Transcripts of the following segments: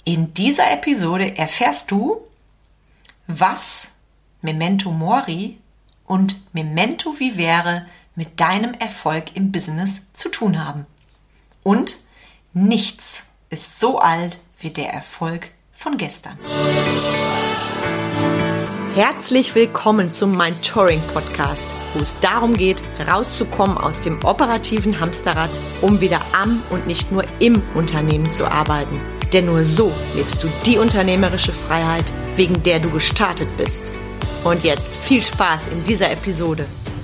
In dieser Episode erfährst du, was Memento Mori und Memento Vivere mit deinem Erfolg im Business zu tun haben. Und nichts ist so alt wie der Erfolg von gestern. Herzlich willkommen zum Mentoring Podcast, wo es darum geht, rauszukommen aus dem operativen Hamsterrad, um wieder am und nicht nur im Unternehmen zu arbeiten. Denn nur so lebst du die unternehmerische Freiheit, wegen der du gestartet bist. Und jetzt viel Spaß in dieser Episode.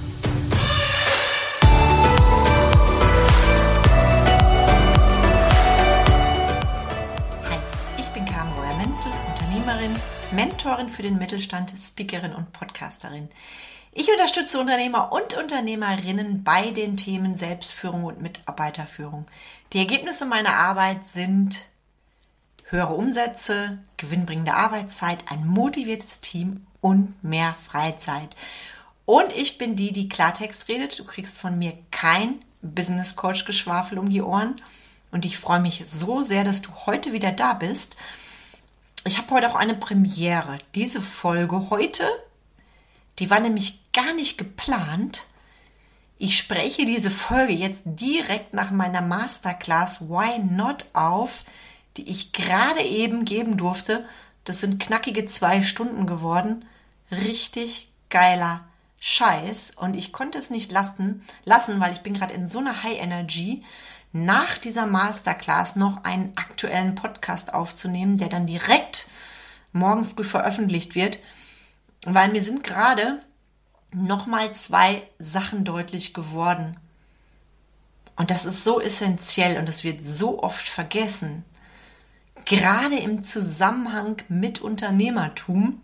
Hi, ich bin Carmen Breuer-Menzel, Unternehmerin, Mentorin für den Mittelstand, Speakerin und Podcasterin. Ich unterstütze Unternehmer und Unternehmerinnen bei den Themen Selbstführung und Mitarbeiterführung. Die Ergebnisse meiner Arbeit sind höhere Umsätze, gewinnbringende Arbeitszeit, ein motiviertes Team und mehr Freizeit. Und ich bin die Klartext redet. Du kriegst von mir kein Business-Coach-Geschwafel um die Ohren. Und ich freue mich so sehr, dass du heute wieder da bist. Ich habe heute auch eine Premiere. Diese Folge heute, die war nämlich gar nicht geplant. Ich spreche diese Folge jetzt direkt nach meiner Masterclass Why Not auf, die ich gerade eben geben durfte. Das sind knackige 2 Stunden geworden. Richtig geiler Scheiß. Und ich konnte es nicht lassen, weil ich bin gerade in so einer High Energy, nach dieser Masterclass noch einen aktuellen Podcast aufzunehmen, der dann direkt morgen früh veröffentlicht wird. Weil mir sind gerade nochmal 2 Sachen deutlich geworden. Und das ist so essentiell und das wird so oft vergessen. Gerade im Zusammenhang mit Unternehmertum.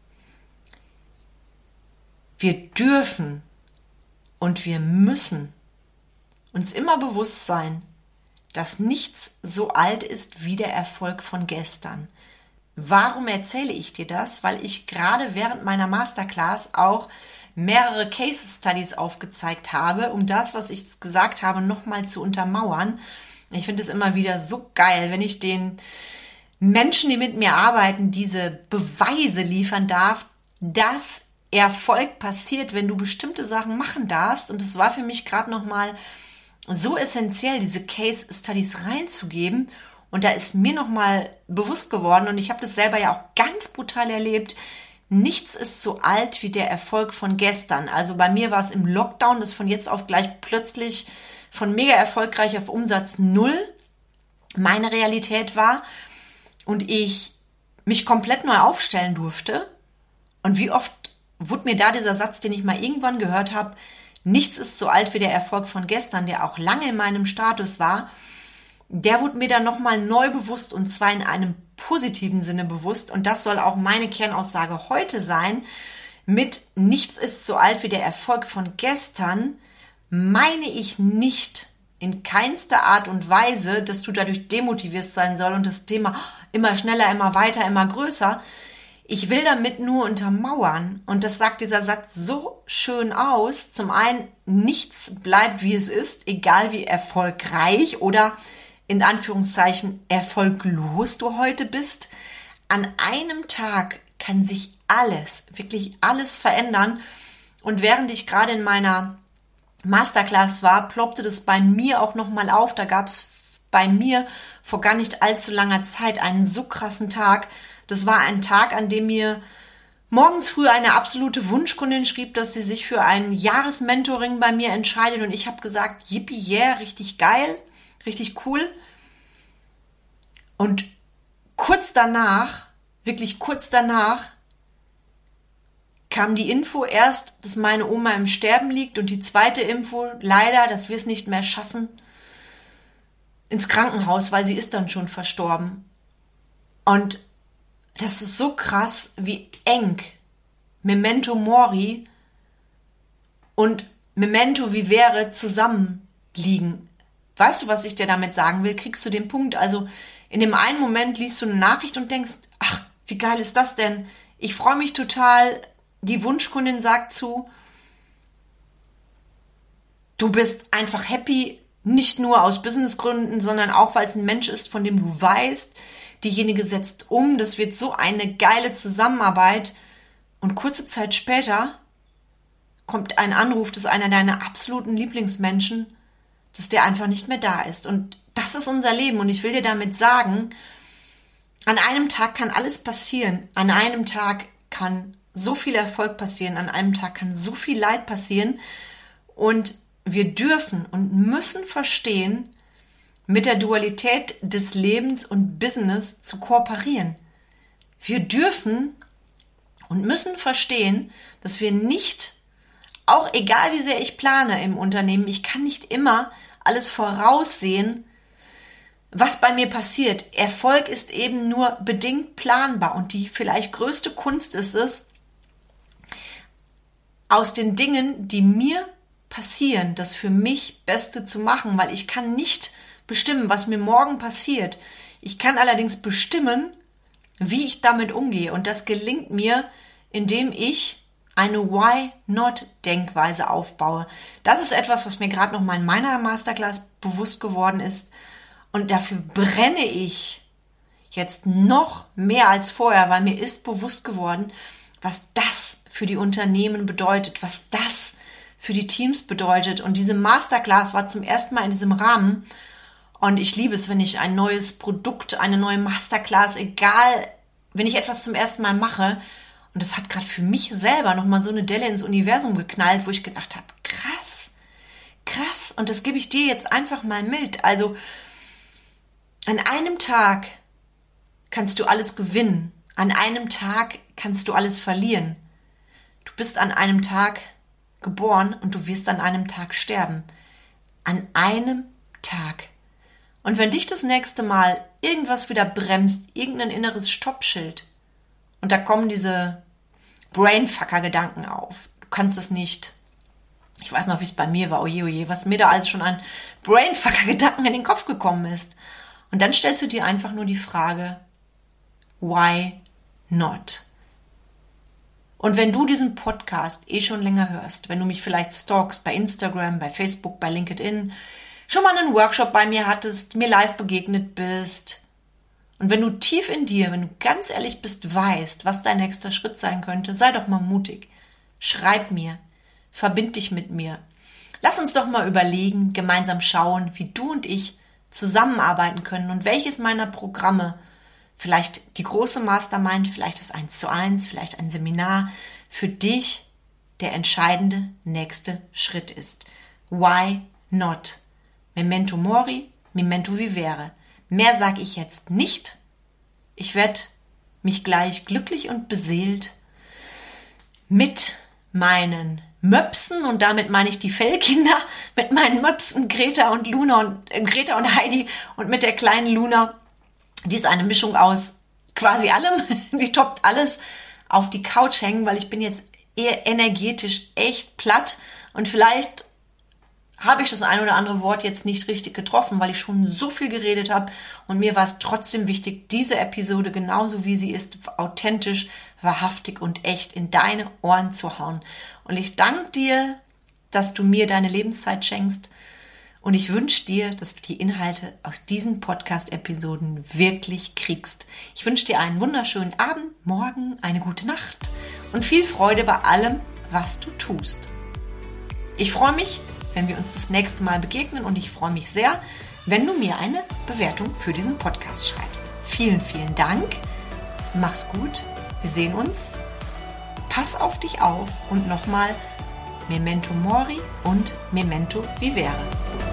Wir dürfen und wir müssen uns immer bewusst sein, dass nichts so alt ist wie der Erfolg von gestern. Warum erzähle ich dir das? Weil ich gerade während meiner Masterclass auch mehrere Case Studies aufgezeigt habe, um das, was ich gesagt habe, nochmal zu untermauern. Ich finde es immer wieder so geil, wenn ich den Menschen, die mit mir arbeiten, diese Beweise liefern darf, dass Erfolg passiert, wenn du bestimmte Sachen machen darfst. Und es war für mich gerade nochmal so essentiell, diese Case Studies reinzugeben. Und da ist mir nochmal bewusst geworden, und ich habe das selber ja auch ganz brutal erlebt, nichts ist so alt wie der Erfolg von gestern. Also bei mir war es im Lockdown, das von jetzt auf gleich plötzlich von mega erfolgreich auf Umsatz 0 meine Realität war und ich mich komplett neu aufstellen durfte. Und wie oft wurde mir da dieser Satz, den ich mal irgendwann gehört habe, nichts ist so alt wie der Erfolg von gestern, der auch lange in meinem Status war, der wurde mir dann nochmal neu bewusst, und zwar in einem positiven Sinne bewusst. Und das soll auch meine Kernaussage heute sein. Mit nichts ist so alt wie der Erfolg von gestern meine ich nicht in keinster Art und Weise, dass du dadurch demotiviert sein soll und das Thema immer schneller, immer weiter, immer größer. Ich will damit nur untermauern, und das sagt dieser Satz so schön aus. Zum einen, nichts bleibt wie es ist, egal wie erfolgreich oder in Anführungszeichen erfolglos du heute bist. An einem Tag kann sich alles, wirklich alles verändern. Und während ich gerade in meiner Masterclass war, ploppte das bei mir auch nochmal auf. Da gab es bei mir vor gar nicht allzu langer Zeit einen so krassen Tag. Das war ein Tag, an dem mir morgens früh eine absolute Wunschkundin schrieb, dass sie sich für ein Jahresmentoring bei mir entscheidet. Und ich habe gesagt, yippie, yeah, richtig geil, richtig cool. Und kurz danach, wirklich kurz danach, kam die Info erst, dass meine Oma im Sterben liegt, und die zweite Info, leider, dass wir es nicht mehr schaffen, ins Krankenhaus, weil sie ist dann schon verstorben. Und das ist so krass, wie eng Memento Mori und Memento Vivere zusammenliegen. Weißt du, was ich dir damit sagen will? Kriegst du den Punkt? Also in dem einen Moment liest du eine Nachricht und denkst, ach, wie geil ist das denn? Ich freue mich total. Die Wunschkundin sagt zu, du bist einfach happy, nicht nur aus Businessgründen, sondern auch, weil es ein Mensch ist, von dem du weißt, diejenige setzt um, das wird so eine geile Zusammenarbeit und kurze Zeit später kommt ein Anruf, dass einer deiner absoluten Lieblingsmenschen, dass der einfach nicht mehr da ist. Und das ist unser Leben und ich will dir damit sagen, an einem Tag kann alles passieren, an einem Tag kann so viel Erfolg passieren, an einem Tag kann so viel Leid passieren und wir dürfen und müssen verstehen, mit der Dualität des Lebens und Business zu kooperieren. Wir dürfen und müssen verstehen, dass wir nicht, auch egal wie sehr ich plane im Unternehmen, ich kann nicht immer alles voraussehen, was bei mir passiert. Erfolg ist eben nur bedingt planbar und die vielleicht größte Kunst ist es, aus den Dingen, die mir passieren, das für mich Beste zu machen, weil ich kann nicht bestimmen, was mir morgen passiert. Ich kann allerdings bestimmen, wie ich damit umgehe und das gelingt mir, indem ich eine Why-Not-Denkweise aufbaue. Das ist etwas, was mir gerade noch mal in meiner Masterclass bewusst geworden ist und dafür brenne ich jetzt noch mehr als vorher, weil mir ist bewusst geworden, was das für die Unternehmen bedeutet, was das für die Teams bedeutet. Und diese Masterclass war zum ersten Mal in diesem Rahmen. Und ich liebe es, wenn ich ein neues Produkt, eine neue Masterclass, egal, wenn ich etwas zum ersten Mal mache. Und das hat gerade für mich selber nochmal so eine Delle ins Universum geknallt, wo ich gedacht habe, krass. Und das gebe ich dir jetzt einfach mal mit. Also an einem Tag kannst du alles gewinnen. An einem Tag kannst du alles verlieren. Du bist an einem Tag geboren und du wirst an einem Tag sterben. An einem Tag. Und wenn dich das nächste Mal irgendwas wieder bremst, irgendein inneres Stoppschild, und da kommen diese Brainfucker-Gedanken auf, du kannst es nicht, ich weiß noch, wie es bei mir war, oje, was mir da alles schon an Brainfucker-Gedanken in den Kopf gekommen ist. Und dann stellst du dir einfach nur die Frage, why not? Und wenn du diesen Podcast schon länger hörst, wenn du mich vielleicht stalkst bei Instagram, bei Facebook, bei LinkedIn, schon mal einen Workshop bei mir hattest, mir live begegnet bist und wenn du tief in dir, wenn du ganz ehrlich bist, weißt, was dein nächster Schritt sein könnte, sei doch mal mutig. Schreib mir, verbind dich mit mir. Lass uns doch mal überlegen, gemeinsam schauen, wie du und ich zusammenarbeiten können und welches meiner Programme, vielleicht die große Mastermind, vielleicht das 1:1, vielleicht ein Seminar, für dich der entscheidende nächste Schritt ist. Why not? Memento mori, memento vivere. Mehr sage ich jetzt nicht. Ich werde mich gleich glücklich und beseelt mit meinen Möpsen, und damit meine ich die Fellkinder, mit meinen Möpsen Greta und Heidi und mit der kleinen Luna, die ist eine Mischung aus quasi allem, die toppt alles, auf die Couch hängen, weil ich bin jetzt eher energetisch echt platt und vielleicht habe ich das ein oder andere Wort jetzt nicht richtig getroffen, weil ich schon so viel geredet habe und mir war es trotzdem wichtig, diese Episode genauso wie sie ist, authentisch, wahrhaftig und echt in deine Ohren zu hauen. Und ich danke dir, dass du mir deine Lebenszeit schenkst und ich wünsche dir, dass du die Inhalte aus diesen Podcast-Episoden wirklich kriegst. Ich wünsche dir einen wunderschönen Abend, morgen, eine gute Nacht und viel Freude bei allem, was du tust. Ich freue mich, wenn wir uns das nächste Mal begegnen und ich freue mich sehr, wenn du mir eine Bewertung für diesen Podcast schreibst. Vielen, vielen Dank. Mach's gut. Wir sehen uns. Pass auf dich auf und nochmal Memento mori und memento vivere.